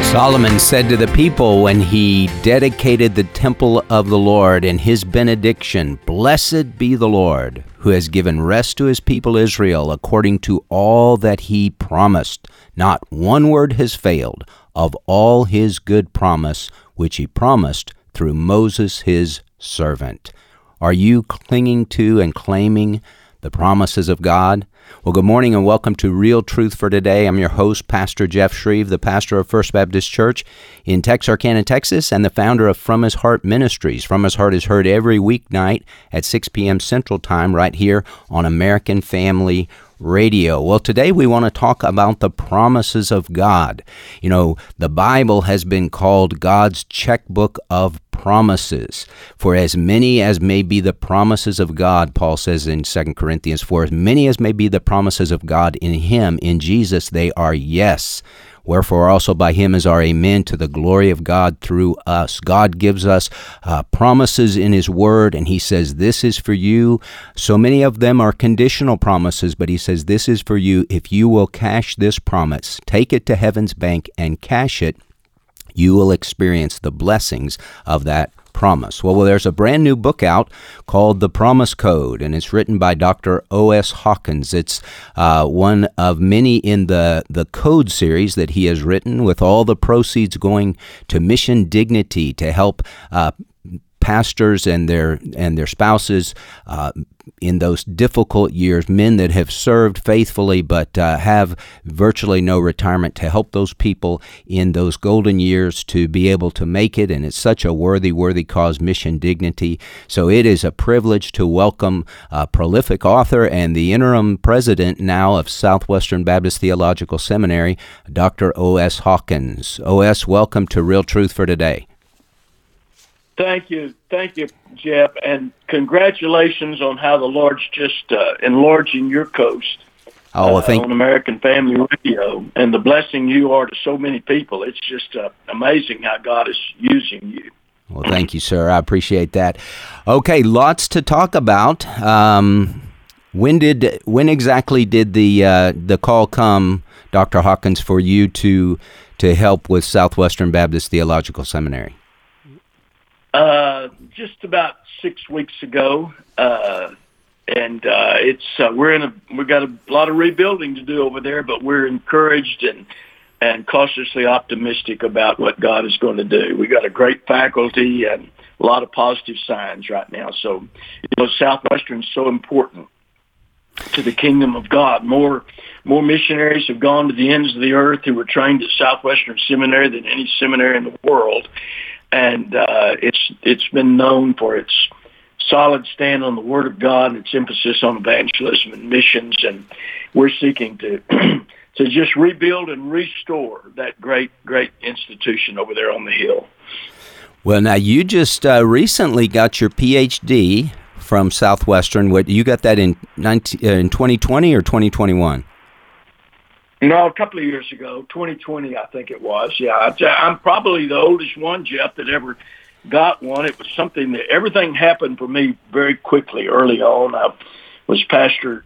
Solomon said to the people when he dedicated the temple of the Lord in his benediction, "Blessed be the Lord, who has given rest to his people Israel according to all that he promised. Not one word has failed of all his good promise, which he promised through Moses his servant." Are you clinging to and claiming the promises of God? Well, good morning and welcome to Real Truth for Today. I'm your host, Pastor Jeff Shreve, the pastor of First Baptist Church in Texarkana, Texas, and the founder of From His Heart Ministries. From His Heart is heard every weeknight at 6 p.m. Central Time right here on American Family Radio. Well, today we want to talk about the promises of God. You know, the Bible has been called God's checkbook of promises. For as many as may be the promises of God, Paul says in 2 Corinthians, for as many as may be the promises of God in Him, in Jesus, they are yes. Wherefore also by Him is our amen to the glory of God through us. God gives us promises in His Word, and He says, this is for you. So many of them are conditional promises, but He says, this is for you if you will cash this promise. Take it to heaven's bank and cash it. You will experience the blessings of that promise. Well, there's a brand new book out called The Promise Code, and it's written by Dr. O.S. Hawkins. It's one of many in the Code series that he has written, with all the proceeds going to Mission Dignity to help pastors and their spouses in those difficult years, men that have served faithfully but have virtually no retirement, to help those people in those golden years to be able to make it. And it's such a worthy cause, Mission Dignity. So it is a privilege to welcome a prolific author and the interim president now of Southwestern Baptist Theological Seminary, Dr. O.S. Hawkins. O.S., welcome to Real Truth for Today. Thank you, Jeff, and congratulations on how the Lord's just enlarging your coast on American Family Radio, and the blessing you are to so many people. It's just amazing how God is using you. Well, thank you, sir. I appreciate that. Okay, lots to talk about. When exactly did the call come, Dr. Hawkins, for you to help with Southwestern Baptist Theological Seminary? Just about 6 weeks ago, and we've got a lot of rebuilding to do over there, but we're encouraged and cautiously optimistic about what God is going to do. We got a great faculty and a lot of positive signs right now. So, Southwestern is so important to the kingdom of God. More missionaries have gone to the ends of the earth who were trained at Southwestern Seminary than any seminary in the world. And it's been known for its solid stand on the Word of God and its emphasis on evangelism and missions. And we're seeking to to just rebuild and restore that great institution over there on the hill. Well, now you just recently got your PhD from Southwestern. What, you got that in 2020 or 2021? No, a couple of years ago, 2020, I think it was. Yeah, I'm probably the oldest one, Jeff, that ever got one. It was something that everything happened for me very quickly early on. I was pastor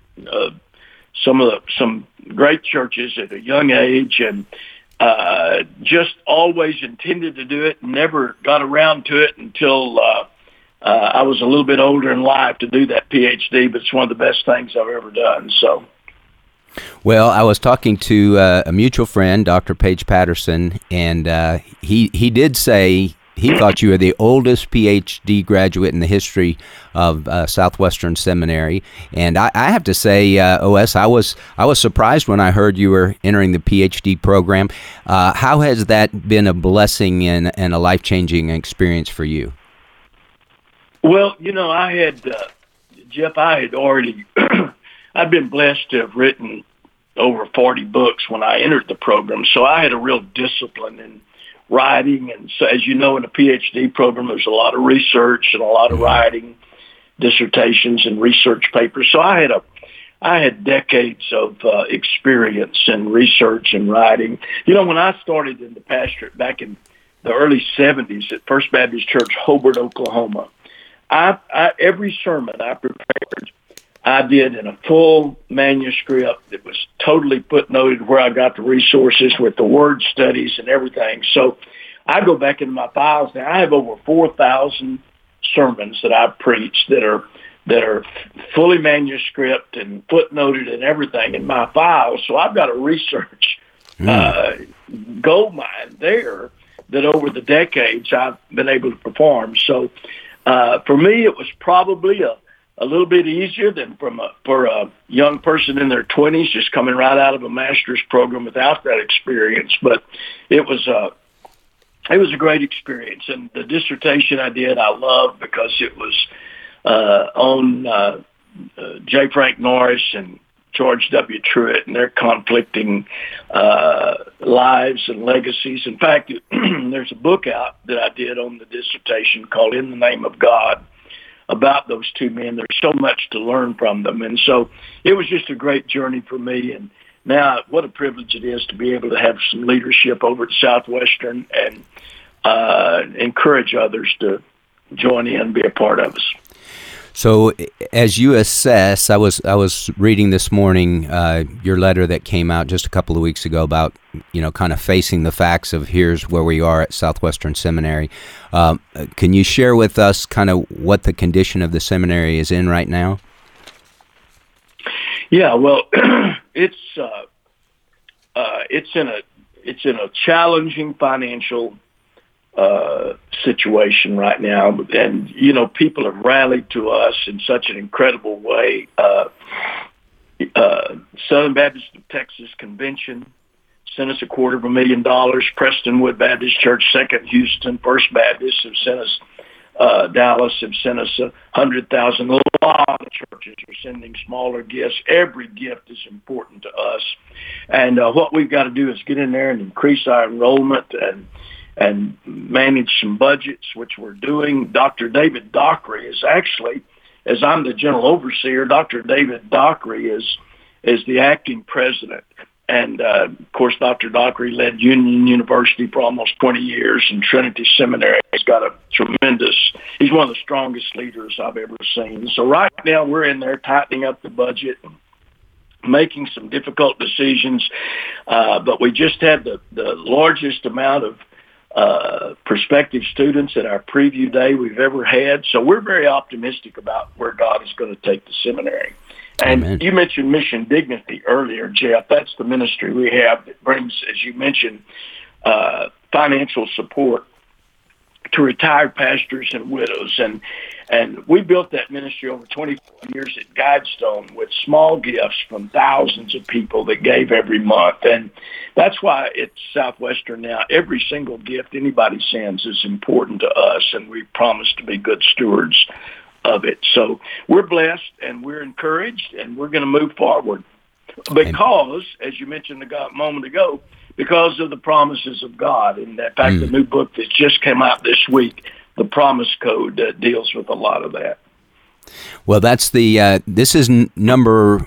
some great churches at a young age, and just always intended to do it. Never got around to it until I was a little bit older in life to do that PhD. But it's one of the best things I've ever done. So. Well, I was talking to a mutual friend, Dr. Paige Patterson, and he did say he thought you were the oldest PhD graduate in the history of Southwestern Seminary. And I have to say, O.S., I was surprised when I heard you were entering the PhD program. How has that been a blessing and a life-changing experience for you? Well, Jeff, I had already... I'd been blessed to have written over 40 books when I entered the program, so I had a real discipline in writing. And so, as you know, in a PhD program, there's a lot of research and a lot of writing, dissertations and research papers. So I had decades of experience in research and writing. When I started in the pastorate back in the early 70s at First Baptist Church, Hobart, Oklahoma, every sermon I prepared, I did in a full manuscript that was totally footnoted where I got the resources with the word studies and everything. So I go back into my files now. I have over 4,000 sermons that I've preached that are fully manuscript and footnoted and everything in my files. So I've got a research gold mine there that over the decades I've been able to perform. So for me, it was probably a little bit easier than for a young person in their 20s just coming right out of a master's program without that experience. But it was a great experience. And the dissertation I did, I loved because it was on J. Frank Norris and George W. Truett and their conflicting lives and legacies. In fact, there's a book out that I did on the dissertation called In the Name of God about those two men. There's so much to learn from them. And so it was just a great journey for me. And now what a privilege it is to be able to have some leadership over at Southwestern and encourage others to join in and be a part of us. So as you assess, I was reading this morning your letter that came out just a couple of weeks ago about, kind of facing the facts of here's where we are at Southwestern Seminary. Can you share with us kind of what the condition of the seminary is in right now? Yeah, well, it's in a challenging financial situation right now, and people have rallied to us in such an incredible way. Southern Baptist of Texas Convention sent us $250,000. Prestonwood Baptist Church, Second Houston, First Baptist have sent us. Dallas have sent us $100,000. A lot of churches are sending smaller gifts. Every gift is important to us, and what we've got to do is get in there and increase our enrollment and manage some budgets, which we're doing. Dr. David Dockery is actually, as I'm the general overseer, Dr. David Dockery is the acting president. And, of course, Dr. Dockery led Union University for almost 20 years, and Trinity Seminary. He's got he's one of the strongest leaders I've ever seen. So right now we're in there tightening up the budget, making some difficult decisions, but we just had the largest amount of prospective students at our preview day we've ever had. So we're very optimistic about where God is going to take the seminary. And Amen. You mentioned Mission Dignity earlier, Jeff. That's the ministry we have that brings, as you mentioned, financial support to retired pastors and widows. And we built that ministry over 24 years at Guidestone with small gifts from thousands of people that gave every month. And that's why at Southwestern now, every single gift anybody sends is important to us, and we promise to be good stewards of it. So we're blessed and we're encouraged, and we're going to move forward because, as you mentioned a moment ago, because of the promises of God. And in fact, the new book that just came out this week, The Promise Code, deals with a lot of that. Well, that's this is number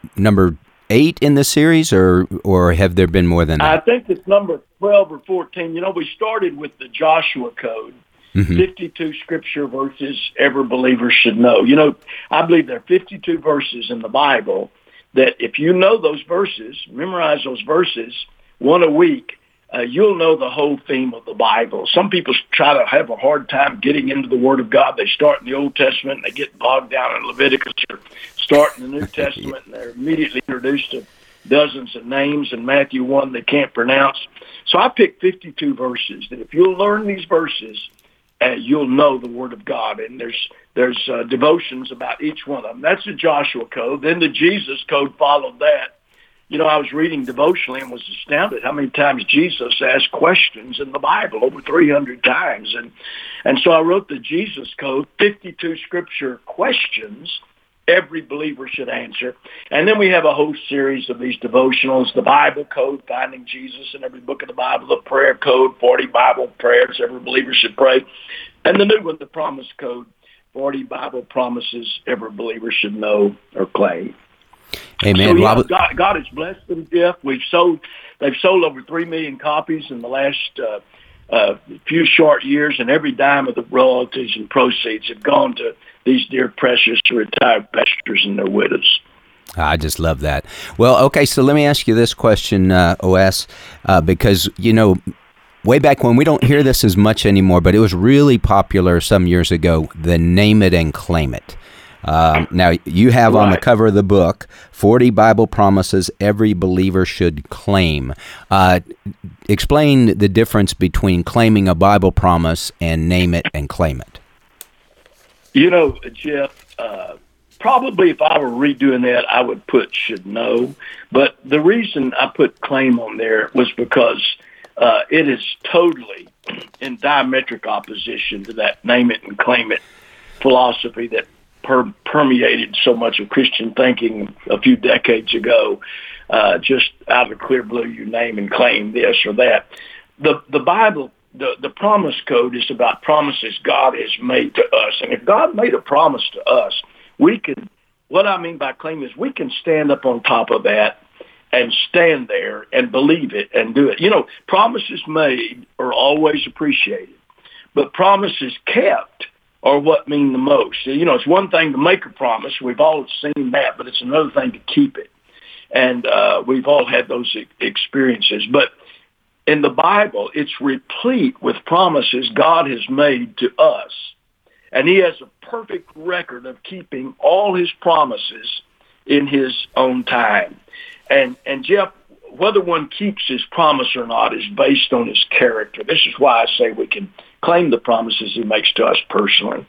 8 in the series, or have there been more than that? I think it's number 12 or 14. We started with the Joshua Code, 52 scripture verses every believer should know. I believe there are 52 verses in the Bible that if you know those verses, memorize those verses, one a week, you'll know the whole theme of the Bible. Some people try to have a hard time getting into the Word of God. They start in the Old Testament and they get bogged down in Leviticus, or start in the New Testament and they're immediately introduced to dozens of names in Matthew 1 they can't pronounce. So I picked 52 verses that if you'll learn these verses, you'll know the Word of God. And there's devotions about each one of them. That's the Joshua Code. Then the Jesus Code followed that. I was reading devotionally and was astounded how many times Jesus asked questions in the Bible, over 300 times. And so I wrote the Jesus Code, 52 scripture questions every believer should answer. And then we have a whole series of these devotionals, the Bible Code, Finding Jesus in Every Book of the Bible, the Prayer Code, 40 Bible prayers every believer should pray, and the new one, the Promise Code, 40 Bible promises every believer should know or claim. Amen. So, God has blessed them, Jeff. They've sold over 3 million copies in the last a few short years, and every dime of the royalties and proceeds have gone to these dear, precious retired pastors and their widows. I just love that. Well, okay, so let me ask you this question, OS, because, way back when, we don't hear this as much anymore, but it was really popular some years ago, the Name It and Claim It. Now, you have on the cover of the book 40 Bible promises every believer should claim. Explain the difference between claiming a Bible promise and name it and claim it. Jeff, probably if I were redoing that, I would put should know. But the reason I put claim on there was because it is totally in diametric opposition to that name it and claim it philosophy that permeated so much of Christian thinking a few decades ago. Just out of the clear blue, you name and claim this or that. The Bible, the promise code is about promises God has made to us. And if God made a promise to us, what I mean by claim is we can stand up on top of that and stand there and believe it and do it. Promises made are always appreciated, but promises kept are what mean the most. It's one thing to make a promise. We've all seen that, but it's another thing to keep it. And we've all had those experiences. But in the Bible, it's replete with promises God has made to us. And he has a perfect record of keeping all his promises in his own time. And Jeff, whether one keeps his promise or not is based on his character. This is why I say we can claim the promises he makes to us personally,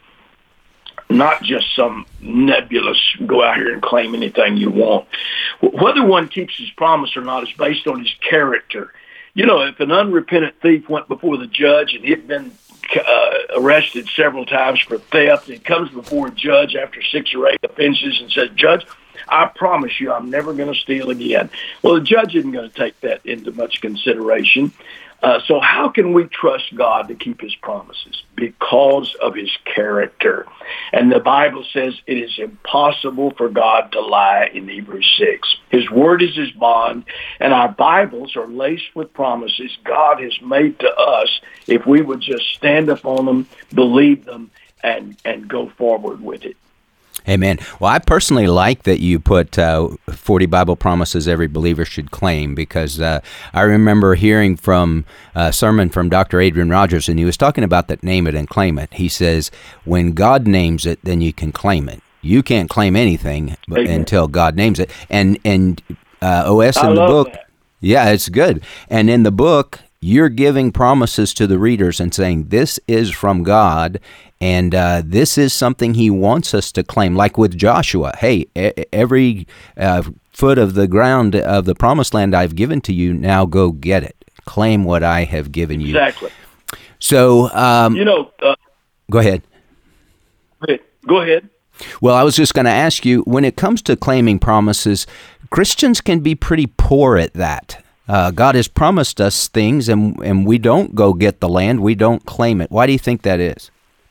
not just some nebulous go out here and claim anything you want. Whether one keeps his promise or not is based on his character. If an unrepentant thief went before the judge and he'd been arrested several times for theft, and he comes before a judge after 6 or 8 offenses and says, "Judge, I promise you I'm never going to steal again." Well, the judge isn't going to take that into much consideration. So how can we trust God to keep his promises? Because of his character. And the Bible says it is impossible for God to lie in Hebrews 6. His word is his bond, and our Bibles are laced with promises God has made to us if we would just stand up on them, believe them, and go forward with it. Amen. Well, I personally like that you put 40 Bible promises every believer should claim, because I remember hearing from a sermon from Dr. Adrian Rogers, and he was talking about that name it and claim it. He says, when God names it, then you can claim it. You can't claim anything until God names it. And OS in the book, yeah, it's good. And in the book, you're giving promises to the readers and saying, this is from God, and this is something he wants us to claim. Like with Joshua, hey, every foot of the ground of the promised land I've given to you, now go get it. Claim what I have given you. Exactly. So, go ahead. Go ahead. Well, I was just going to ask you, when it comes to claiming promises, Christians can be pretty poor at that. God has promised us things, and we don't go get the land. We don't claim it. Why do you think that is?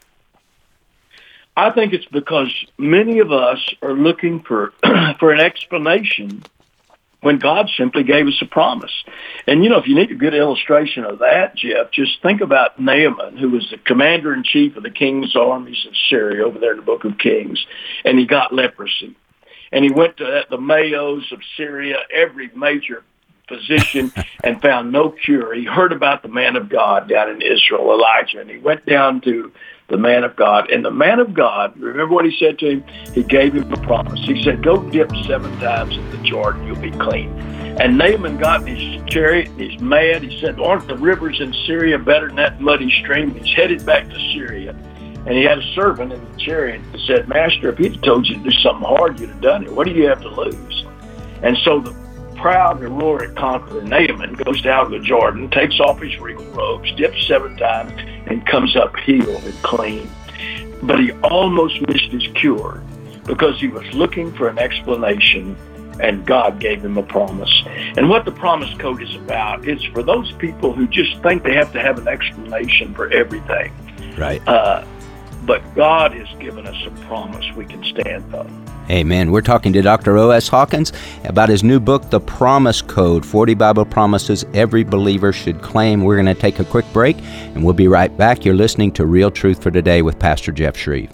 I think it's because many of us are looking for an explanation when God simply gave us a promise. And, if you need a good illustration of that, Jeff, just think about Naaman, who was the commander-in-chief of the king's armies of Syria over there in the book of Kings, and he got leprosy. And he went to the Mayos of Syria, every major physician, and found no cure. He heard about the man of God down in Israel, Elijah, and he went down to the man of God. And the man of God, remember what he said to him? He gave him a promise. He said, go dip 7 times in the Jordan, you'll be clean. And Naaman got in his chariot, and he's mad. He said, aren't the rivers in Syria better than that muddy stream? He's headed back to Syria. And he had a servant in the chariot that said, Master, if he'd told you to do something hard, you'd have done it. What do you have to lose? And so the proud, heroic conqueror Naaman goes down to the Jordan, takes off his regal robes, dips 7 times, and comes up healed and clean. But he almost missed his cure because he was looking for an explanation, and God gave him a promise. And what the promise code is about, it's for those people who just think they have to have an explanation for everything. Right. but God has given us a promise we can stand on. Amen. We're talking to Dr. O.S. Hawkins about his new book, The Promise Code, 40 Bible Promises Every Believer Should Claim. We're going to take a quick break, and we'll be right back. You're listening to Real Truth for Today with Pastor Jeff Shreve.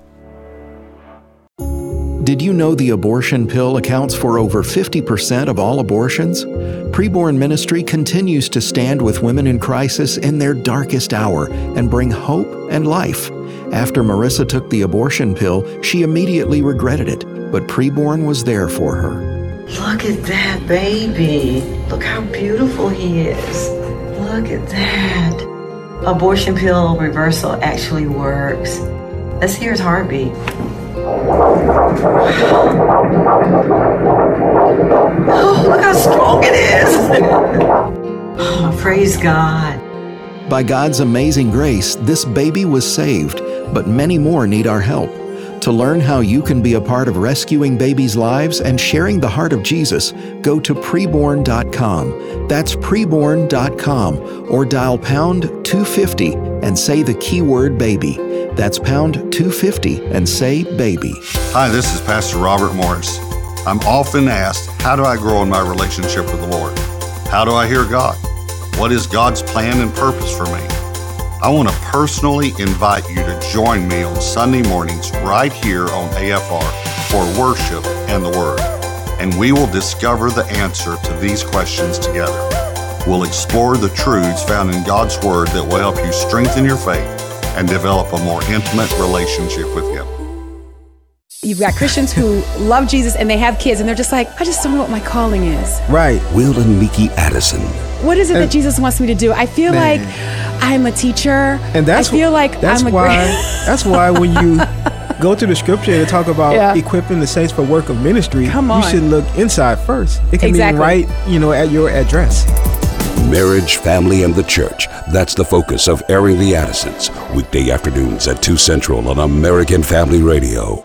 Did you know the abortion pill accounts for over 50% of all abortions? Preborn Ministry continues to stand with women in crisis in their darkest hour and bring hope and life. After Marissa took the abortion pill, she immediately regretted it, but Preborn was there for her. Look at that baby. Look how beautiful he is. Look at that. Abortion pill reversal actually works. Let's hear his heartbeat. Oh, look how strong it is. Oh, praise God. By God's amazing grace, this baby was saved, but many more need our help. To learn how you can be a part of rescuing babies' lives and sharing the heart of Jesus, go to preborn.com. That's preborn.com, or dial pound 250 and say the keyword baby. That's pound 250 and say baby. Hi, this is Pastor Robert Morris. I'm often asked, how do I grow in my relationship with the Lord? How do I hear God? What is God's plan and purpose for me? I want to personally invite you to join me on Sunday mornings right here on AFR for worship and the Word. And we will discover the answer to these questions together. We'll explore the truths found in God's Word that will help you strengthen your faith and develop a more intimate relationship with Him. You've got Christians who love Jesus and they have kids and they're just like, I just don't know what my calling is. Right. Will and Mickey Addison. What is it that Jesus wants me to do? I feel like I'm a teacher. And that's I feel like that's I'm a why that's why when you go to the scripture and talk about equipping the saints for work of ministry, you should look inside first. It can be right, at your address. Marriage, family, and the church. That's the focus of Airing the Addisons. Weekday afternoons at 2 Central on American Family Radio.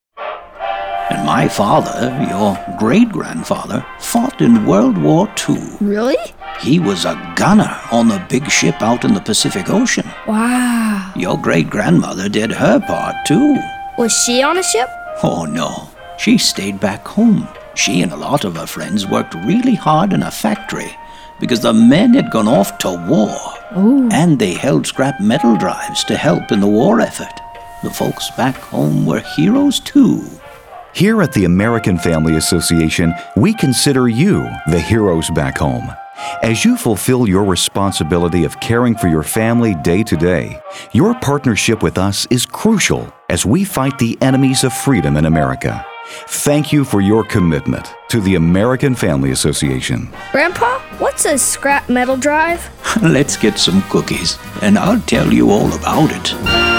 And my father, your great-grandfather, fought in World War II. Really? He was a gunner on the big ship out in the Pacific Ocean. Wow. Your great-grandmother did her part, too. Was she on a ship? Oh, no. She stayed back home. She and a lot of her friends worked really hard in a factory because the men had gone off to war. Ooh. And they held scrap metal drives to help in the war effort. The folks back home were heroes, too. Here at the American Family Association, we consider you the heroes back home. As you fulfill your responsibility of caring for your family day to day, your partnership with us is crucial as we fight the enemies of freedom in America. Thank you for your commitment to the American Family Association. Grandpa, what's a scrap metal drive? Let's get some cookies, and I'll tell you all about it.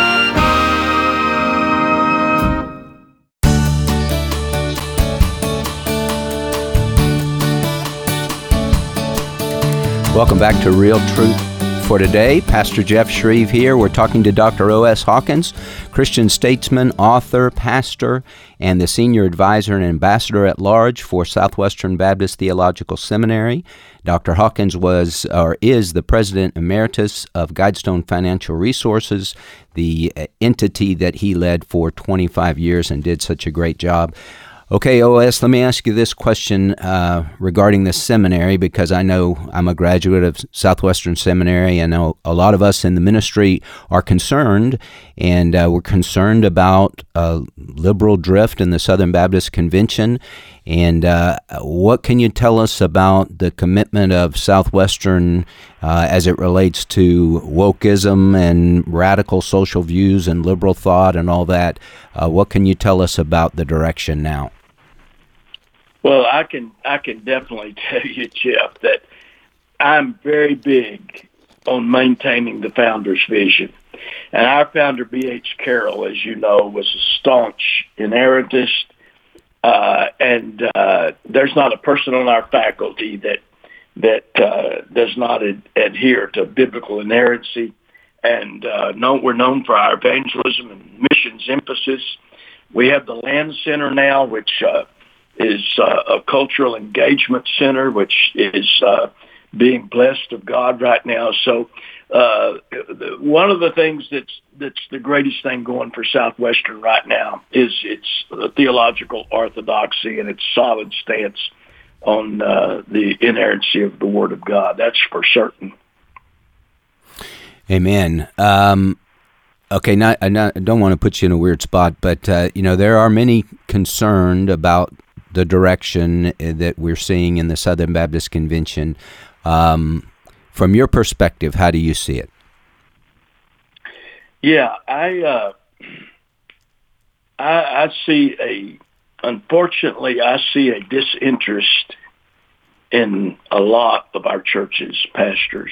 Welcome back to Real Truth for Today. Pastor Jeff Shreve here. We're talking to Dr. O.S. Hawkins, Christian statesman, author, pastor, and the senior advisor and ambassador at large for Southwestern Baptist Theological Seminary. Dr. Hawkins is the president emeritus of Guidestone Financial Resources, the entity that he led for 25 years and did such a great job. Okay, O.S., let me ask you this question regarding the seminary, because I know I'm a graduate of Southwestern Seminary. I know a lot of us in the ministry are concerned, and we're concerned about liberal drift in the Southern Baptist Convention. And what can you tell us about the commitment of Southwestern as it relates to wokeism and radical social views and liberal thought and all that? What can you tell us about the direction now? Well, I can definitely tell you, Jeff, that I'm very big on maintaining the founder's vision. And our founder, B.H. Carroll, as you know, was a staunch inerrantist. And there's not a person on our faculty that does not adhere to biblical inerrancy. And we're known for our evangelism and missions emphasis. We have the Land Center now, which is a cultural engagement center, which is being blessed of God right now. So one of the things that's the greatest thing going for Southwestern right now is its theological orthodoxy and its solid stance on the inerrancy of the Word of God. That's for certain. Amen. Okay, I don't want to put you in a weird spot, but there are many concerned about the direction that we're seeing in the Southern Baptist Convention. From your perspective, how do you see it? Yeah, I see unfortunately, I see a disinterest in a lot of our churches, pastors,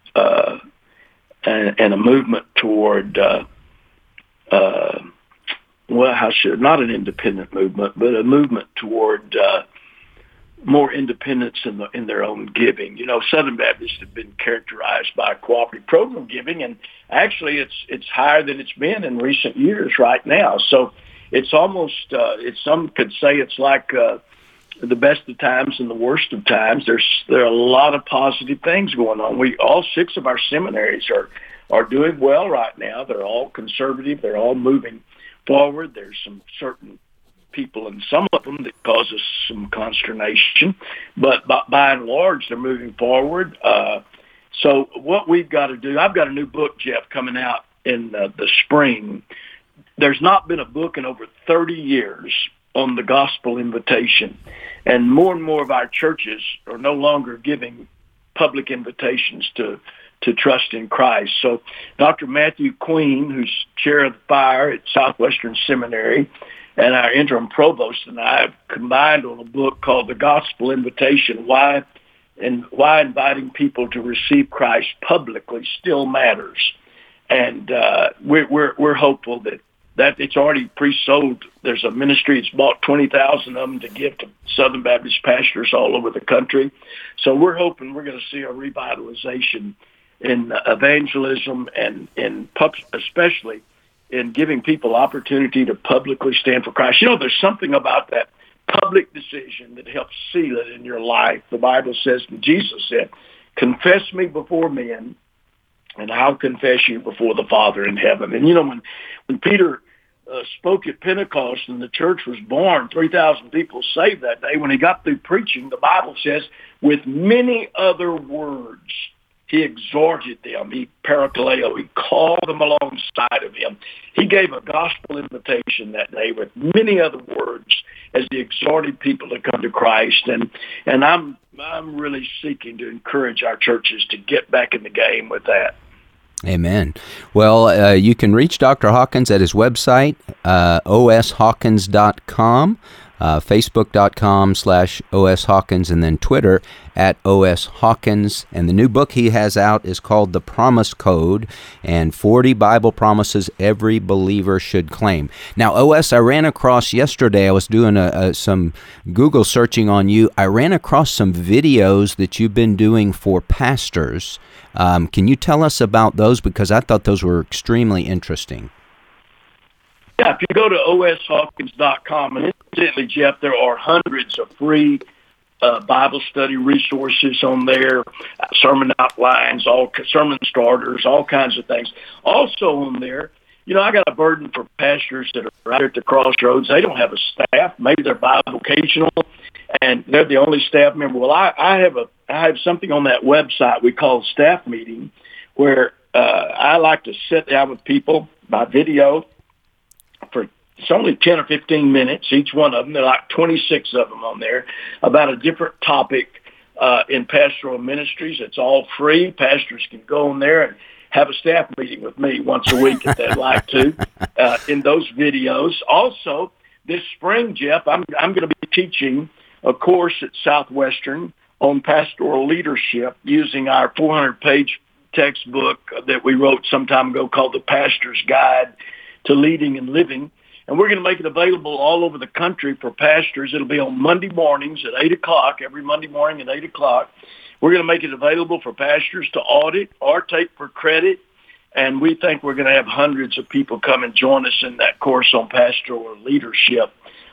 and a movement toward, not an independent movement, but a movement toward more independence in their own giving. Southern Baptists have been characterized by cooperative program giving, and actually it's higher than it's been in recent years right now. So it's almost, some could say it's like the best of times and the worst of times. There are a lot of positive things going on. All 6 of our seminaries are doing well right now. They're all conservative. They're all moving forward. There's some certain people in some of them that cause us some consternation, but by and large, they're moving forward. So what we've got to do, I've got a new book, Jeff, coming out in the spring. There's not been a book in over 30 years on the gospel invitation, and more of our churches are no longer giving public invitations to trust in Christ. So Dr. Matthew Queen, who's chair of the fire at Southwestern Seminary, and our interim provost and I have combined on a book called The Gospel Invitation, Why Inviting People to Receive Christ Publicly Still Matters. And we're hopeful that it's already pre-sold. There's a ministry that's bought 20,000 of them to give to Southern Baptist pastors all over the country. So we're hoping we're going to see a revitalization in evangelism and especially in giving people opportunity to publicly stand for Christ. There's something about that public decision that helps seal it in your life. The Bible says, and Jesus said, confess me before men, and I'll confess you before the Father in heaven. And when Peter spoke at Pentecost and the church was born, 3,000 people saved that day. When he got through preaching, the Bible says, with many other words, he exhorted them. He parakaleo. He called them alongside of him. He gave a gospel invitation that day with many other words as he exhorted people to come to Christ. And I'm really seeking to encourage our churches to get back in the game with that. Amen. Well, you can reach Dr. Hawkins at his website, oshawkins.com. Facebook.com/OSHawkins, and then Twitter at OSHawkins. And the new book he has out is called The Promise Code, and 40 Bible Promises Every Believer Should Claim. Now, OS, I ran across yesterday, I was doing some Google searching on you. I ran across some videos that you've been doing for pastors. Can you tell us about those? Because I thought those were extremely interesting. Yeah, if you go to oshawkins.com, and incidentally, Jeff, there are hundreds of free Bible study resources on there, sermon outlines, all sermon starters, all kinds of things. Also on there, I got a burden for pastors that are right at the crossroads. They don't have a staff. Maybe they're bivocational, and they're the only staff member. Well, I have something on that website we call Staff Meeting, where I like to sit down with people by video. It's only 10 or 15 minutes, each one of them. There are like 26 of them on there about a different topic in pastoral ministries. It's all free. Pastors can go on there and have a staff meeting with me once a week if they'd like to in those videos. Also, this spring, Jeff, I'm going to be teaching a course at Southwestern on pastoral leadership using our 400-page textbook that we wrote some time ago called The Pastor's Guide to Leading and Living. And we're going to make it available all over the country for pastors. It'll be on Monday mornings at 8 o'clock, every Monday morning at 8 o'clock. We're going to make it available for pastors to audit or take for credit. And we think we're going to have hundreds of people come and join us in that course on pastoral leadership.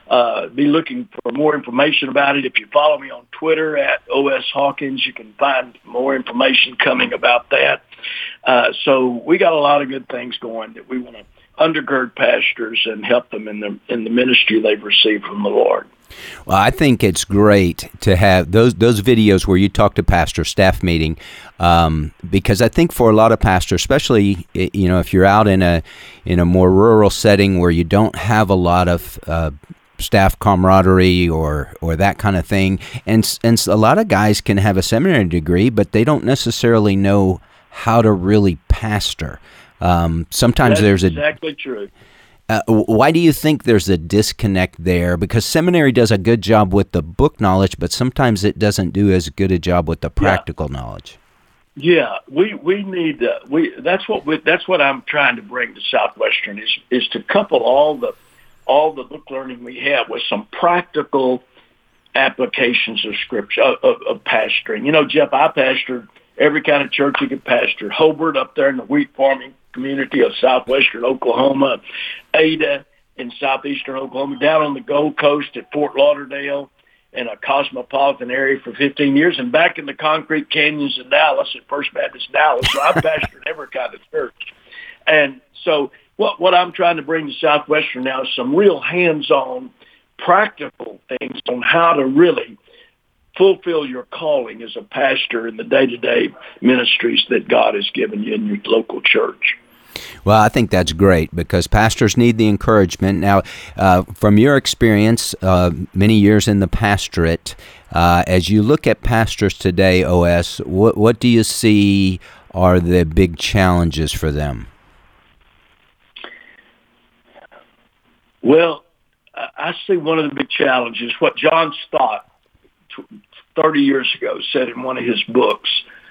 be looking for more information about it. If you follow me on Twitter at OS Hawkins, you can find more information coming about that. So we got a lot of good things going that we want to undergird pastors and help them in the ministry they've received from the Lord. Well, I think it's great to have those videos where you talk to pastor staff meeting, because I think for a lot of pastors, especially if you're out in a more rural setting where you don't have a lot of staff camaraderie or that kind of thing, and a lot of guys can have a seminary degree, but they don't necessarily know how to really pastor. Sometimes there's exactly true. Why do you think there's a disconnect there? Because seminary does a good job with the book knowledge, but sometimes it doesn't do as good a job with the practical knowledge. Yeah, we need that's what I'm trying to bring to Southwestern is to couple all the book learning we have with some practical applications of Scripture of pastoring. Jeff, I pastored every kind of church you could pastor. Hobart up there in the wheat farming community of southwestern Oklahoma, Ada in southeastern Oklahoma, down on the Gold Coast at Fort Lauderdale in a cosmopolitan area for 15 years, and back in the concrete canyons of Dallas at First Baptist Dallas. So I pastored every kind of church. And so what I'm trying to bring to Southwestern now is some real hands-on practical things on how to really fulfill your calling as a pastor in the day-to-day ministries that God has given you in your local church. Well, I think that's great because pastors need the encouragement. Now, from your experience, many years in the pastorate, as you look at pastors today, OS, what do you see are the big challenges for them? Well, I see one of the big challenges, what John Stott 30 years ago said in one of his books,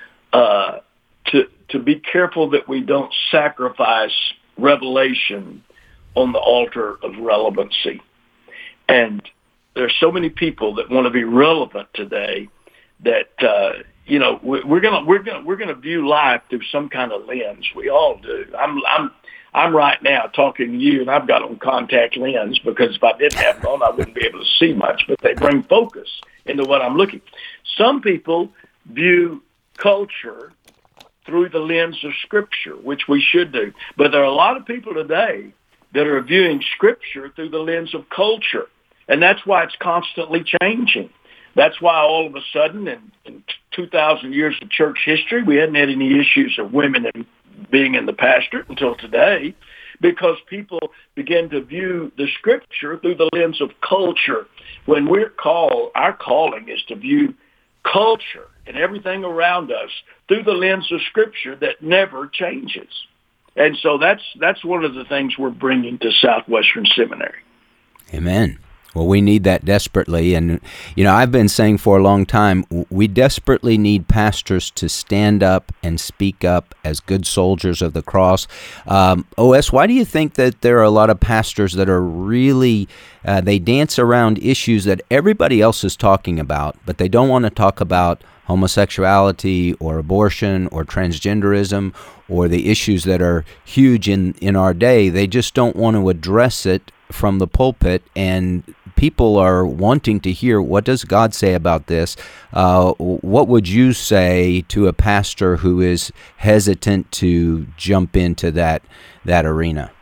to be careful that we don't sacrifice revelation on the altar of relevancy. And there's so many people that want to be relevant today that we're gonna view life through some kind of lens. We all do. I'm right now talking to you, and I've got on contact lens because if I didn't have them on, I wouldn't be able to see much. But they bring focus into what I'm looking. Some people view culture through the lens of Scripture, which we should do. But there are a lot of people today that are viewing Scripture through the lens of culture, and that's why it's constantly changing. That's why all of a sudden in 2,000 years of church history, we hadn't had any issues of women being in the pastorate until today, because people begin to view the Scripture through the lens of culture. When our calling is to view culture and everything around us through the lens of Scripture that never changes. And so that's one of the things we're bringing to Southwestern Seminary. Amen. Well, we need that desperately. And, I've been saying for a long time, we desperately need pastors to stand up and speak up as good soldiers of the cross. OS, why do you think that there are a lot of pastors that are really, they dance around issues that everybody else is talking about, but they don't want to talk about homosexuality or abortion or transgenderism or the issues that are huge in our day? They just don't want to address it from the pulpit, and people are wanting to hear, what does God say about this? What would you say to a pastor who is hesitant to jump into that arena?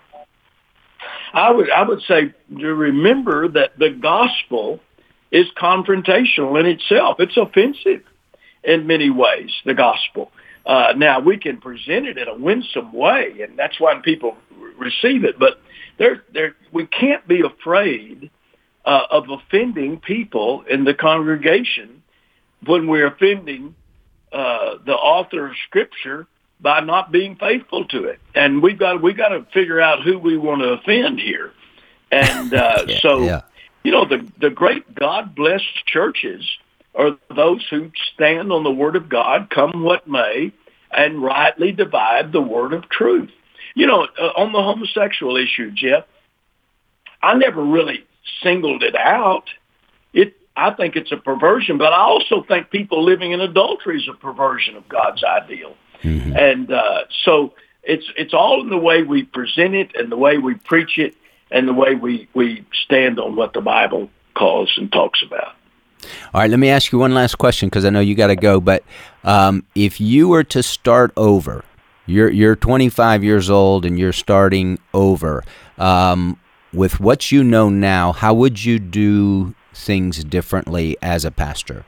I would say to remember that the gospel is confrontational in itself. It's offensive in many ways, the gospel. Now, we can present it in a winsome way, and that's why people receive it, but we can't be afraid of offending people in the congregation when we're offending the author of Scripture by not being faithful to it. And we've got to figure out who we want to offend here. And the great God-blessed churches are those who stand on the Word of God, come what may, and rightly divide the word of truth. On the homosexual issue, Jeff, I never really singled it out. I think it's a perversion, but I also think people living in adultery is a perversion of God's ideal. Mm-hmm. And so it's all in the way we present it and the way we preach it and the way we stand on what the Bible calls and talks about. All right, let me ask you one last question because I know you got to go. But if you were to start over, you're 25 years old and you're starting over. With what you know now, how would you do things differently as a pastor?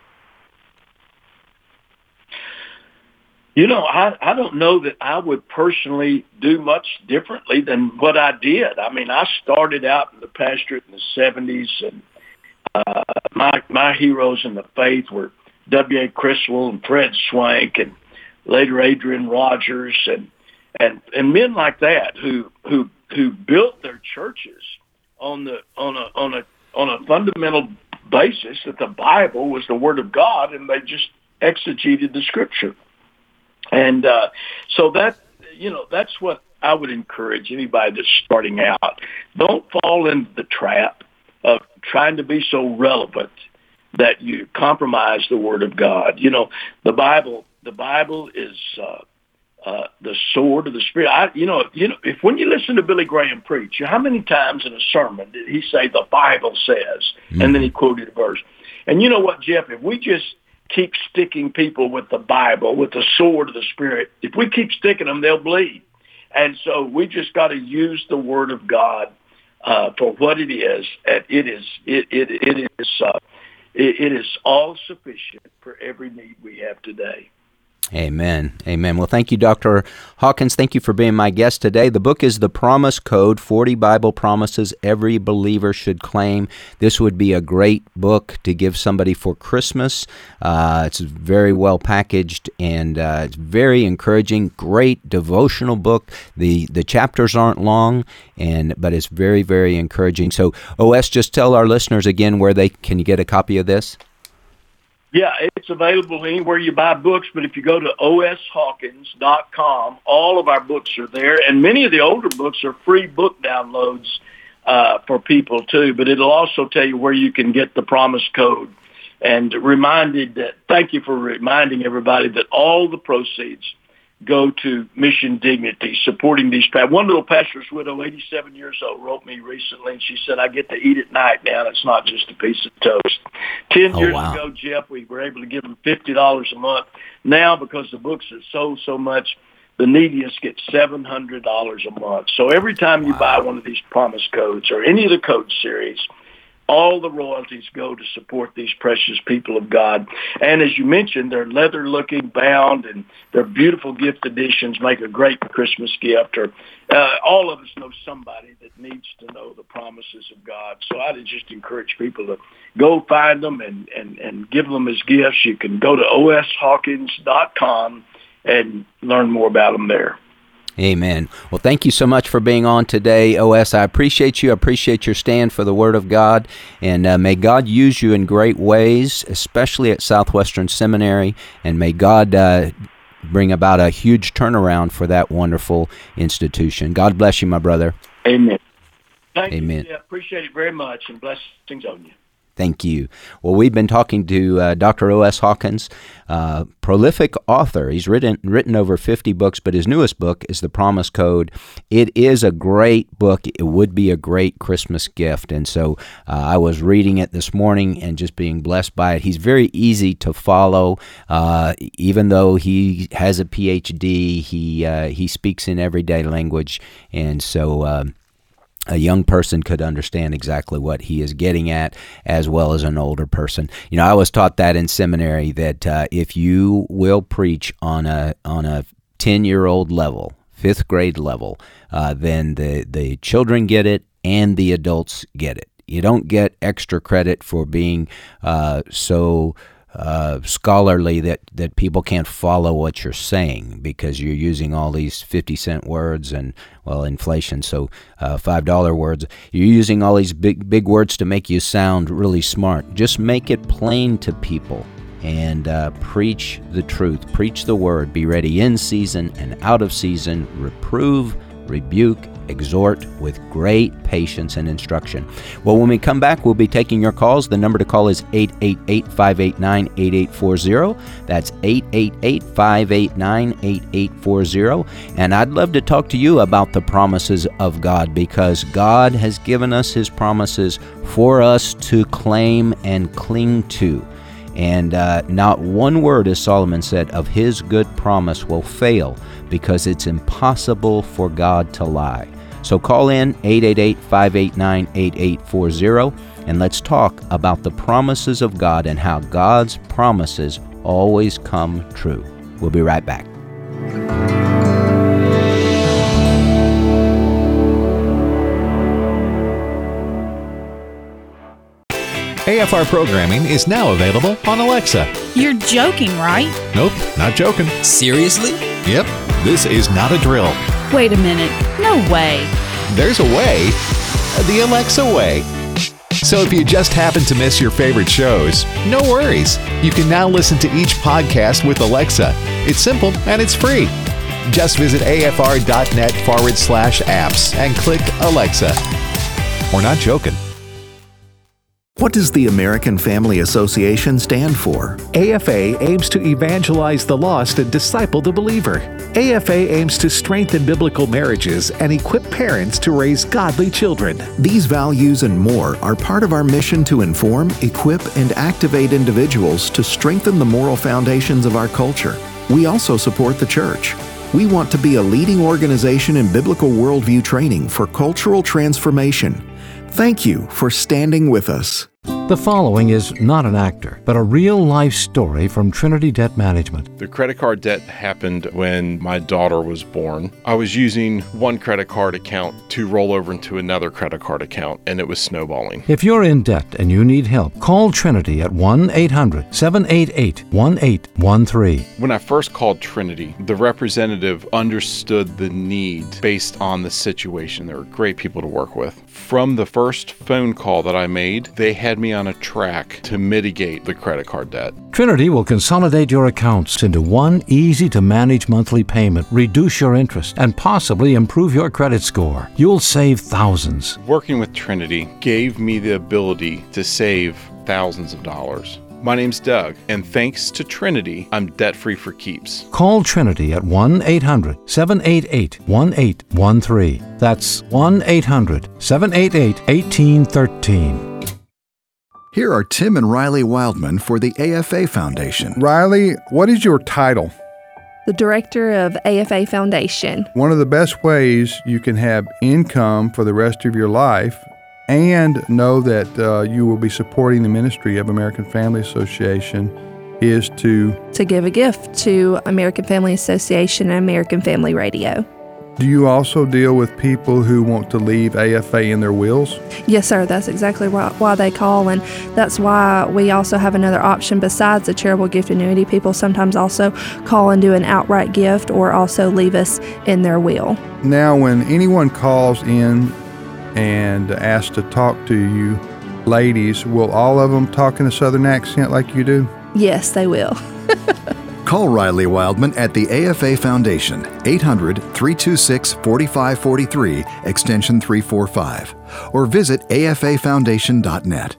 I don't know that I would personally do much differently than what I did. I mean, I started out in the pastorate in the 70s, and my heroes in the faith were W.A. Criswell and Fred Swank, and later Adrian Rogers, and men like that who built their churches on a fundamental basis that the Bible was the Word of God, and they just exegeted the Scripture. And so that's what I would encourage anybody that's starting out. Don't fall into the trap of trying to be so relevant that you compromise the Word of God. The Bible is the sword of the Spirit. If when you listen to Billy Graham preach, how many times in a sermon did he say the Bible says, and then he quoted a verse? And you know what, Jeff? If we just keep sticking people with the Bible, with the sword of the Spirit, if we keep sticking them, they'll bleed. And so we just got to use the Word of God for what it is. And it is all sufficient for every need we have today. Amen. Amen. Well, thank you, Dr. Hawkins. Thank you for being my guest today. The book is The Promise Code, 40 Bible Promises Every Believer Should Claim. This would be a great book to give somebody for Christmas. It's very well packaged, and it's very encouraging. Great devotional book. The chapters aren't long, but it's very, very encouraging. So, OS, just tell our listeners again where can you get a copy of this? Yeah, it's available anywhere you buy books, but if you go to oshawkins.com, all of our books are there, and many of the older books are free book downloads for people too, but it'll also tell you where you can get the Promise Code. And thank you for reminding everybody that all the proceeds go to Mission Dignity, supporting these pastors. One little pastor's widow, 87 years old, wrote me recently, and she said, I get to eat at night now. It's not just a piece of toast. 10 years ago, Jeff, we were able to give them $50 a month. Now, because the books are sold so much, the neediest get $700 a month. So every time you buy one of these Promise Codes or any of the code series, all the royalties go to support these precious people of God. And as you mentioned, they're leather-looking, bound, and they're beautiful gift editions, make a great Christmas gift. Or all of us know somebody that needs to know the promises of God. So I'd just encourage people to go find them and give them as gifts. You can go to oshawkins.com and learn more about them there. Amen. Well, thank you so much for being on today, OS. I appreciate you. I appreciate your stand for the Word of God. And may God use you in great ways, especially at Southwestern Seminary. And may God bring about a huge turnaround for that wonderful institution. God bless you, my brother. Amen. Thank Amen. you. Yeah, appreciate it very much, and blessings on you. Thank you. Well, we've been talking to Dr. O.S. Hawkins, prolific author. He's written over 50 books, but his newest book is The Promise Code. It is a great book. It would be a great Christmas gift. And so I was reading it this morning and just being blessed by it. He's very easy to follow. Even though he has a PhD, he speaks in everyday language. And so a young person could understand exactly what he is getting at, as well as an older person. You know, I was taught that in seminary, that if you will preach on a 10-year-old level, 5th grade level, then the children get it and the adults get it. You don't get extra credit for being so scholarly that people can't follow what you're saying because you're using all these 50-cent words and, well, inflation, so $5 words. You're using all these big words to make you sound really smart. Just make it plain to people and preach the truth. Preach the word. Be ready in season and out of season. Reprove, rebuke, exhort with great patience and instruction. Well, when we come back, we'll be taking your calls. The number to call is 888-589-8840. That's 888-589-8840. And I'd love to talk to you about the promises of God, because God has given us His promises for us to claim and cling to. And not one word, as Solomon said, of His good promise will fail, because it's impossible for God to lie. So call in 888-589-8840, and let's talk about the promises of God and how God's promises always come true. We'll be right back. AFR programming is now available on Alexa. You're joking, right? Nope, not joking. Seriously? Yep, this is not a drill. Wait a minute. No way. There's a way. The Alexa way. So if you just happen to miss your favorite shows, no worries. You can now listen to each podcast with Alexa. It's simple and it's free. Just visit afr.net/apps and click Alexa. We're not joking. What does the American Family Association stand for? AFA aims to evangelize the lost and disciple the believer. AFA aims to strengthen biblical marriages and equip parents to raise godly children. These values and more are part of our mission to inform, equip, and activate individuals to strengthen the moral foundations of our culture. We also support the church. We want to be a leading organization in biblical worldview training for cultural transformation. Thank you for standing with us. The following is not an actor, but a real-life story from Trinity Debt Management. The credit card debt happened when my daughter was born. I was using one credit card account to roll over into another credit card account, and it was snowballing. If you're in debt and you need help, call Trinity at 1-800-788-1813. When I first called Trinity, the representative understood the need based on the situation. They were great people to work with. From the first phone call that I made, they had me on a track to mitigate the credit card debt. Trinity will consolidate your accounts into one easy-to-manage monthly payment, reduce your interest, and possibly improve your credit score. You'll save thousands. Working with Trinity gave me the ability to save thousands of dollars. My name's Doug, and thanks to Trinity, I'm debt-free for keeps. Call Trinity at 1-800-788-1813. That's 1-800-788-1813. Here are Tim and Riley Wildman for the AFA Foundation. Riley, what is your title? The Director of AFA Foundation. One of the best ways you can have income for the rest of your life and know that you will be supporting the ministry of American Family Association is to give a gift to American Family Association and American Family Radio. Do you also deal with people who want to leave AFA in their wills? Yes, sir. That's exactly why they call, and that's why we also have another option besides the charitable gift annuity. People sometimes also call and do an outright gift or also leave us in their will. Now, when anyone calls in and asks to talk to you, ladies, will all of them talk in a Southern accent like you do? Yes, they will. Call Riley Wildman at the AFA Foundation, 800-326-4543, extension 345, or visit afafoundation.net.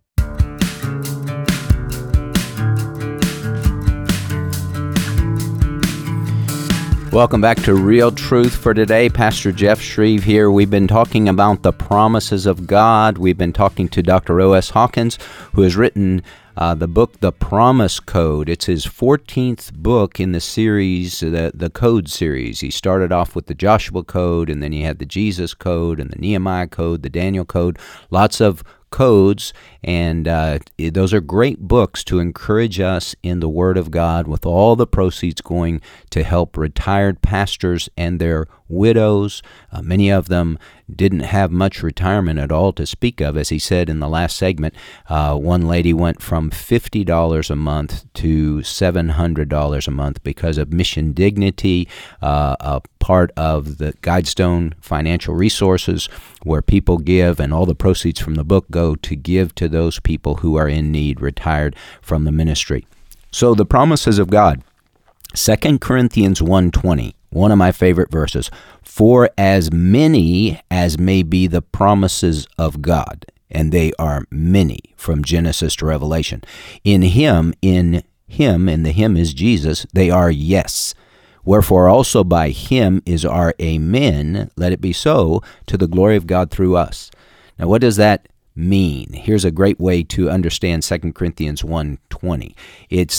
Welcome back to Real Truth for Today. Pastor Jeff Shreve here. We've been talking about the promises of God. We've been talking to Dr. O.S. Hawkins, who has written the book, The Promise Code. It's his 14th book in the series, the Code series. He started off with the Joshua Code, and then he had the Jesus Code, and the Nehemiah Code, the Daniel Code, lots of codes, and those are great books to encourage us in the Word of God, with all the proceeds going to help retired pastors and their widows. Many of them didn't have much retirement at all to speak of. As he said in the last segment, one lady went from $50 a month to $700 a month because of Mission Dignity, a part of the Guidestone Financial Resources, where people give, and all the proceeds from the book go to give to those people who are in need, retired from the ministry. So the promises of God. 2 Corinthians 1:20. One of my favorite verses. For as many as may be the promises of God, and they are many from Genesis to Revelation. In him, and the him is Jesus, they are yes. Wherefore also by him is our amen, let it be so, to the glory of God through us. Now what does that mean? Here's a great way to understand 2 Corinthians 1:20. It's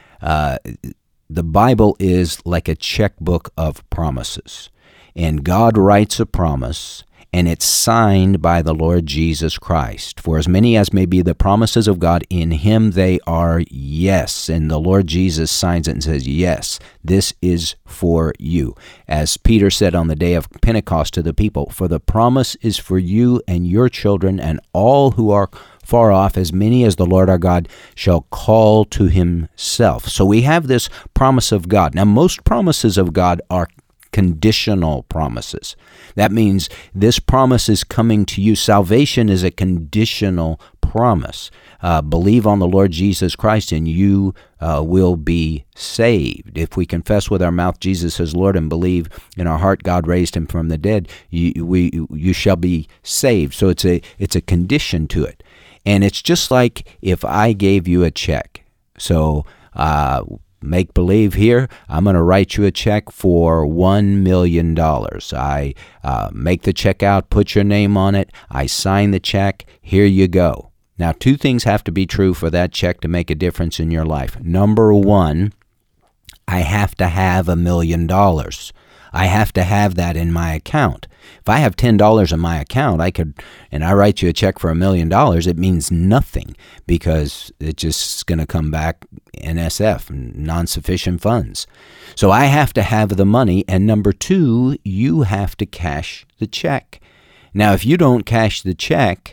the Bible is like a checkbook of promises. And God writes a promise, and it's signed by the Lord Jesus Christ. For as many as may be the promises of God, in him they are yes. And the Lord Jesus signs it and says, yes, this is for you. As Peter said on the day of Pentecost to the people, for the promise is for you and your children and all who are far off, as many as the Lord our God shall call to himself. So we have this promise of God. Now, most promises of God are conditional promises. That means this promise is coming to you. Salvation is a conditional promise. Believe on the Lord Jesus Christ and you will be saved. If we confess with our mouth Jesus as Lord and believe in our heart God raised him from the dead, you shall be saved. So it's a condition to it. And it's just like if I gave you a check. So make believe here, I'm going to write you a check for $1 million. I make the check out, put your name on it, I sign the check, here you go. Now, two things have to be true for that check to make a difference in your life. Number one, I have to have $1 million. I have to have that in my account. If I have $10 in my account, and I write you a check for $1 million, it means nothing because it's just going to come back NSF, non-sufficient funds. So I have to have the money. And number two, you have to cash the check. Now, if you don't cash the check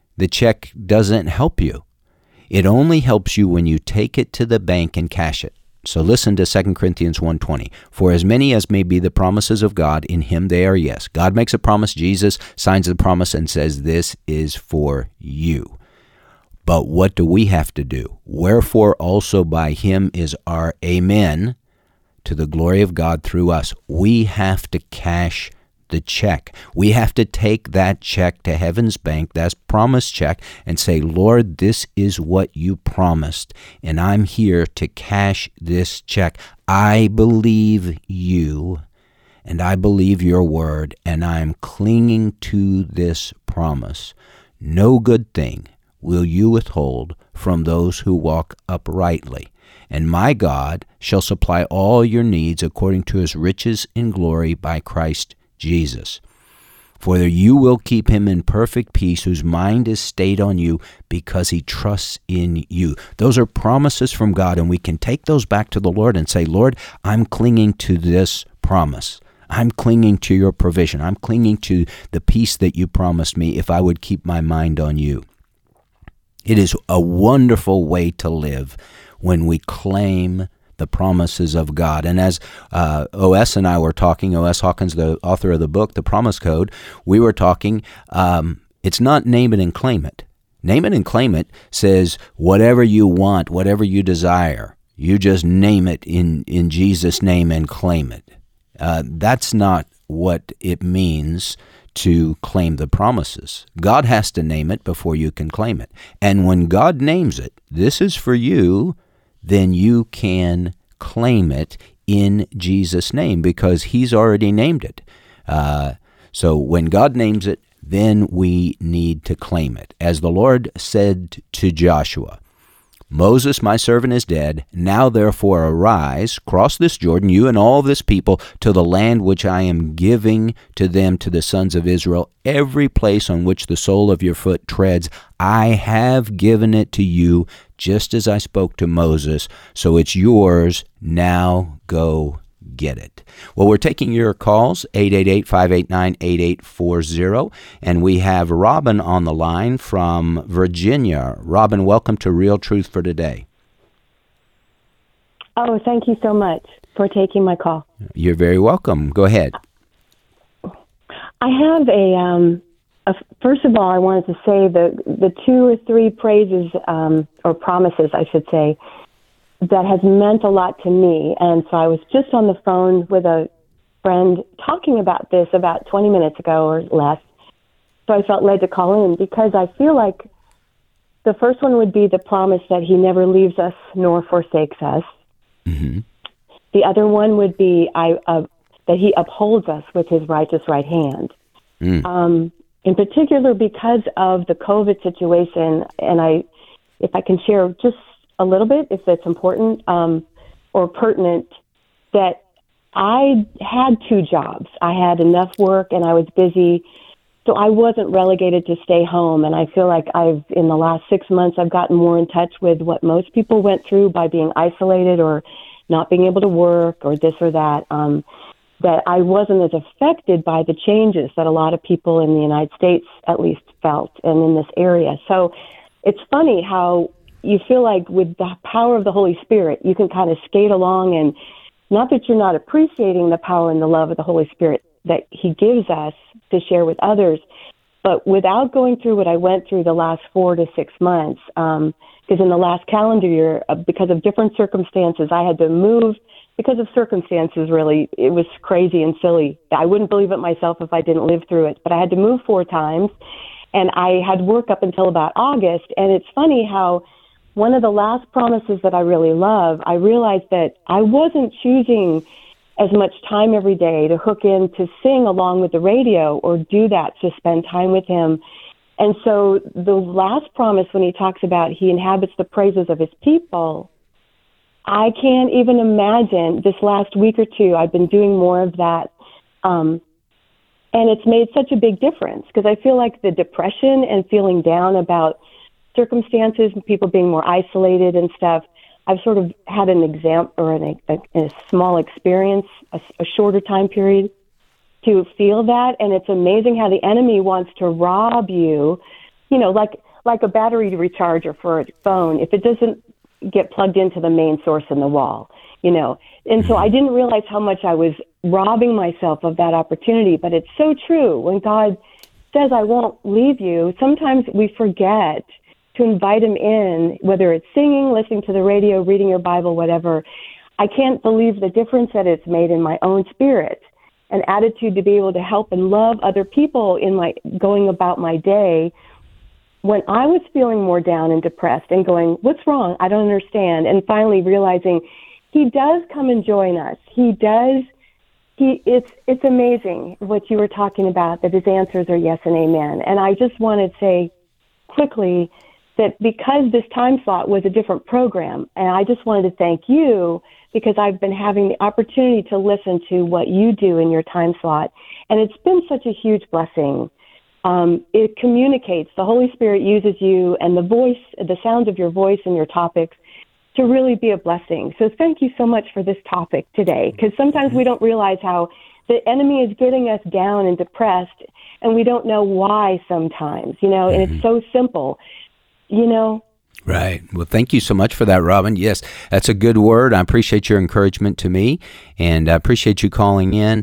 doesn't help you. It only helps you when you take it to the bank and cash it. So listen to 2 Corinthians 1:20. For as many as may be the promises of God, in him they are yes. God makes a promise, Jesus signs the promise and says, this is for you. But what do we have to do? Wherefore also by him is our amen, to the glory of God through us. We have to cash the check. We have to take that check to Heaven's Bank, that promise check, and say, Lord, this is what you promised, and I'm here to cash this check. I believe you, and I believe your word, and I'm clinging to this promise. No good thing will you withhold from those who walk uprightly. And my God shall supply all your needs according to his riches in glory by Christ Jesus. For you will keep him in perfect peace, whose mind is stayed on you, because he trusts in you. Those are promises from God, and we can take those back to the Lord and say, Lord, I'm clinging to this promise. I'm clinging to your provision. I'm clinging to the peace that you promised me if I would keep my mind on you. It is a wonderful way to live when we claim the promises of God. And as O.S. and I were talking, O.S. Hawkins, the author of the book, The Promise Code, we were talking, it's not name it and claim it. Name it and claim it says whatever you want, whatever you desire, you just name it in Jesus' name and claim it. That's not what it means to claim the promises. God has to name it before you can claim it. And when God names it, this is for you, then you can claim it in Jesus' name because he's already named it. So when God names it, then we need to claim it. As the Lord said to Joshua, Moses, my servant, is dead. Now therefore arise, cross this Jordan, you and all this people, to the land which I am giving to them, to the sons of Israel. Every place on which the sole of your foot treads, I have given it to you, just as I spoke to Moses. So it's yours. Now go get it. Well, we're taking your calls, 888-589-8840, and we have Robin on the line from Virginia. Robin, welcome to Real Truth for Today. Oh, thank you so much for taking my call. You're very welcome. Go ahead. I have first of all, I wanted to say the 2 or 3 praises, or promises, I should say, that has meant a lot to me. And so I was just on the phone with a friend talking about this about 20 minutes ago or less. So I felt led to call in because I feel like the first one would be the promise that he never leaves us nor forsakes us. Mm-hmm. The other one would be that he upholds us with his righteous right hand. In particular, because of the COVID situation, and if I can share just a little bit, if it's important or pertinent, that I had 2 jobs. I had enough work and I was busy, so I wasn't relegated to stay home. And I feel like in the last 6 months, I've gotten more in touch with what most people went through by being isolated or not being able to work or this or that. That I wasn't as affected by the changes that a lot of people in the United States at least felt and in this area. So it's funny how you feel like with the power of the Holy Spirit, you can kind of skate along, and not that you're not appreciating the power and the love of the Holy Spirit that he gives us to share with others, but without going through what I went through the last 4 to 6 months, because in the last calendar year, because of different circumstances, I had to move. Because of circumstances, really, it was crazy and silly. I wouldn't believe it myself if I didn't live through it. But I had to move 4 times, and I had work up until about August. And it's funny how one of the last promises that I really love, I realized that I wasn't choosing as much time every day to hook in to sing along with the radio or do that to spend time with him. And so the last promise, when he talks about he inhabits the praises of his people, I can't even imagine this last week or 2, I've been doing more of that. And it's made such a big difference because I feel like the depression and feeling down about circumstances and people being more isolated and stuff, I've sort of had an example or a small experience, a shorter time period to feel that. And it's amazing how the enemy wants to rob you, like a battery recharger for a phone. If it doesn't get plugged into the main source in the wall, And so I didn't realize how much I was robbing myself of that opportunity. But it's so true. When God says, I won't leave you, sometimes we forget to invite him in, whether it's singing, listening to the radio, reading your Bible, whatever. I can't believe the difference that it's made in my own spirit and attitude to be able to help and love other people in my going about my day. When I was feeling more down and depressed and going, what's wrong? I don't understand. And finally realizing he does come and join us. He does. It's amazing what you were talking about, that his answers are yes and amen. And I just want to say quickly that because this time slot was a different program, and I just wanted to thank you because I've been having the opportunity to listen to what you do in your time slot. And it's been such a huge blessing. It communicates. The Holy Spirit uses you and the sound of your voice and your topics to really be a blessing. So thank you so much for this topic today, because sometimes we don't realize how the enemy is getting us down and depressed, and we don't know why sometimes, and it's so simple, Right. Well, thank you so much for that, Robin. Yes, that's a good word. I appreciate your encouragement to me, and I appreciate you calling in.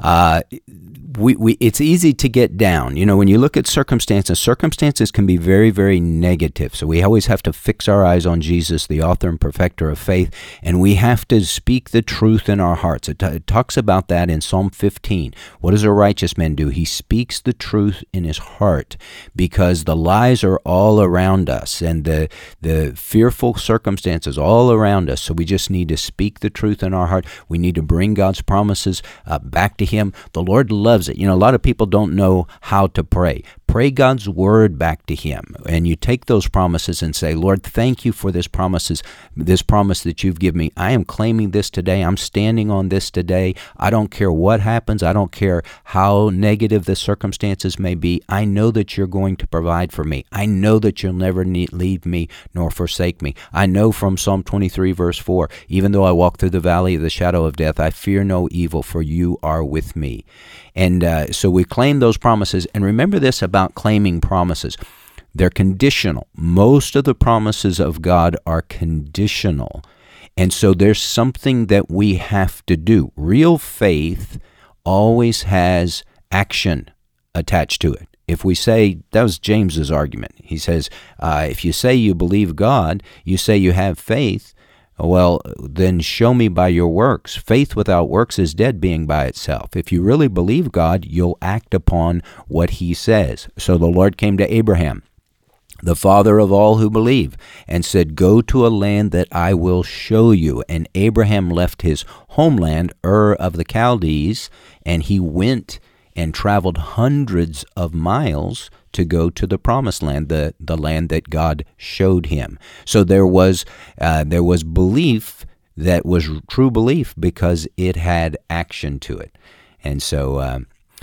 It's easy to get down. When you look at circumstances can be very, very negative. So we always have to fix our eyes on Jesus, the author and perfecter of faith, and we have to speak the truth in our hearts. It talks about that in Psalm 15. What does a righteous man do? He speaks the truth in his heart, because the lies are all around us and the fearful circumstances all around us. So we just need to speak the truth in our heart. We need to bring God's promises back to him. The Lord loves it. A lot of people don't know how to pray. Pray God's word back to him, and you take those promises and say, Lord, thank you for this promise that you've given me. I am claiming this today. I'm standing on this today. I don't care what happens. I don't care how negative the circumstances may be. I know that you're going to provide for me. I know that you'll never leave me nor forsake me. I know from Psalm 23 verse 4, even though I walk through the valley of the shadow of death, I fear no evil, for you are with me. And so we claim those promises. And remember this about claiming promises. They're conditional. Most of the promises of God are conditional. And so there's something that we have to do. Real faith always has action attached to it. If we say, that was James's argument. He says, if you say you believe God, you say you have faith, Well, then show me by your works. Faith without works is dead, being by itself. If you really believe God, you'll act upon what he says. So the Lord came to Abraham, the father of all who believe, and said, go to a land that I will show you. And Abraham left his homeland, Ur of the Chaldees, and he went and traveled hundreds of miles to go to the promised land, the land that God showed him. So there was belief that was true belief because it had action to it. And so,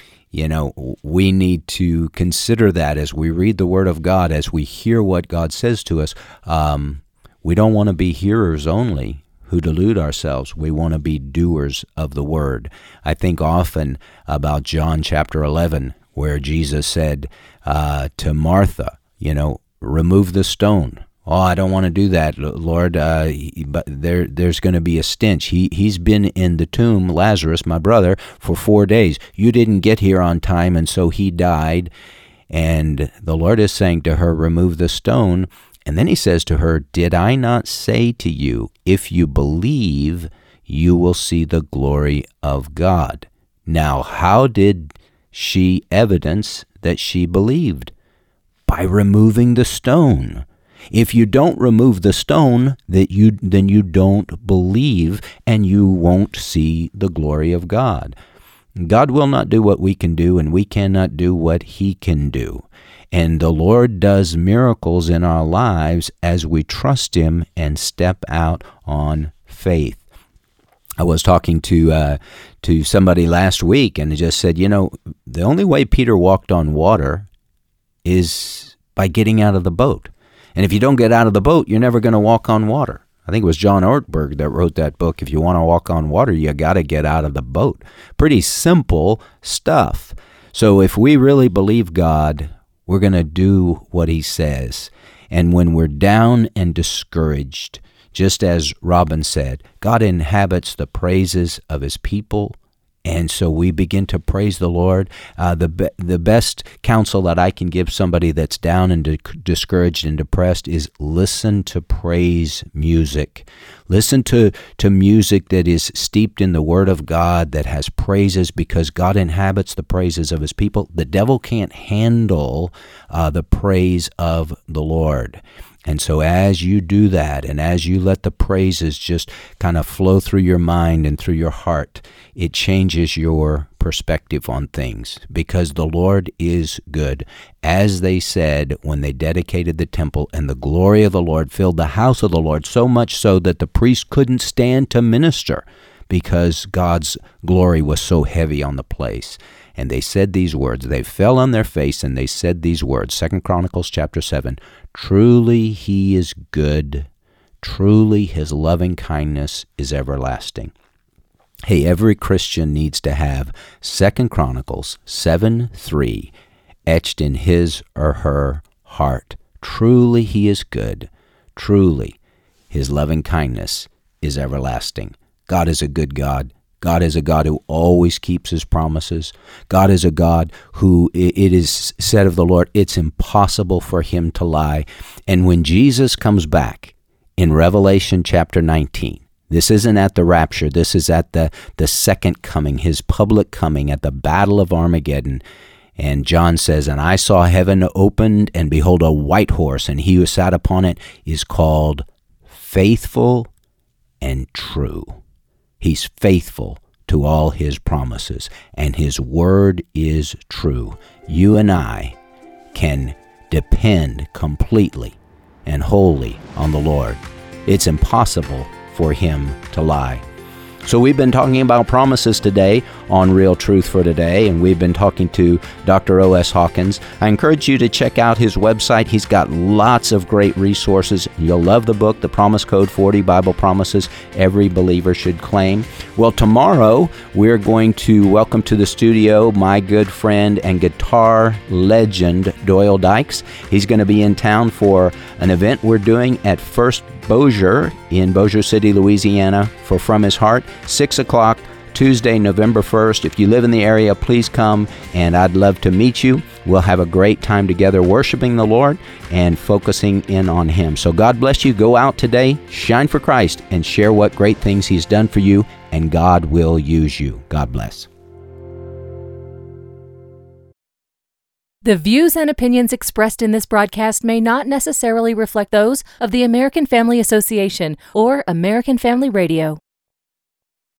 we need to consider that as we read the Word of God, as we hear what God says to us. We don't want to be hearers only who delude ourselves. We want to be doers of the Word. I think often about John chapter 11, where Jesus said to Martha, remove the stone. Oh, I don't want to do that, Lord, but there's going to be a stench. He's been in the tomb, Lazarus, my brother, for 4 days. You didn't get here on time, and so he died. And the Lord is saying to her, remove the stone. And then he says to her, did I not say to you, if you believe, you will see the glory of God? Now, how did she evidence that she believed? By removing the stone. If you don't remove the stone, then you don't believe, and you won't see the glory of God. God will not do what we can do, and we cannot do what he can do. And the Lord does miracles in our lives as we trust him and step out on faith. I was talking to somebody last week, and they just said, the only way Peter walked on water is by getting out of the boat. And if you don't get out of the boat, you're never going to walk on water. I think it was John Ortberg that wrote that book. If you want to walk on water, you got to get out of the boat. Pretty simple stuff. So if we really believe God, we're going to do what he says. And when we're down and discouraged, just as Robin said, God inhabits the praises of his people. And so we begin to praise the Lord. The best counsel that I can give somebody that's down and discouraged and depressed is listen to praise music. Listen to music that is steeped in the Word of God, that has praises, because God inhabits the praises of his people. The devil can't handle the praise of the Lord. And so as you do that, and as you let the praises just kind of flow through your mind and through your heart, it changes your perspective on things, because the Lord is good. As they said when they dedicated the temple, and the glory of the Lord filled the house of the Lord, so much so that the priest couldn't stand to minister because God's glory was so heavy on the place. And they said these words. They fell on their face and they said these words. 2 Chronicles chapter 7, truly he is good. Truly his loving kindness is everlasting. Hey, every Christian needs to have 2 Chronicles 7:3 etched in his or her heart. Truly he is good. Truly his loving kindness is everlasting. God is a good God. God is a God who always keeps his promises. God is a God who, it is said of the Lord, it's impossible for him to lie. And when Jesus comes back in Revelation chapter 19, this isn't at the rapture, this is at the second coming, his public coming at the Battle of Armageddon. And John says, and I saw heaven opened, and behold, a white horse, and he who sat upon it is called Faithful and True. He's faithful to all his promises, and his word is true. You and I can depend completely and wholly on the Lord. It's impossible for him to lie. So we've been talking about promises today on Real Truth for Today, and we've been talking to Dr. O.S. Hawkins. I encourage you to check out his website. He's got lots of great resources. You'll love the book, The Promise Code, 40 Bible Promises Every Believer Should Claim. Well, tomorrow we're going to welcome to the studio my good friend and guitar legend, Doyle Dykes. He's going to be in town for an event we're doing at First Bossier in Bossier City, Louisiana, for From His Heart, 6 o'clock Tuesday, November 1st. If you live in the area, please come, and I'd love to meet you. We'll have a great time together worshiping the Lord and focusing in on Him. So God bless you. Go out today, shine for Christ, and share what great things He's done for you, and God will use you. God bless. The views and opinions expressed in this broadcast may not necessarily reflect those of the American Family Association or American Family Radio.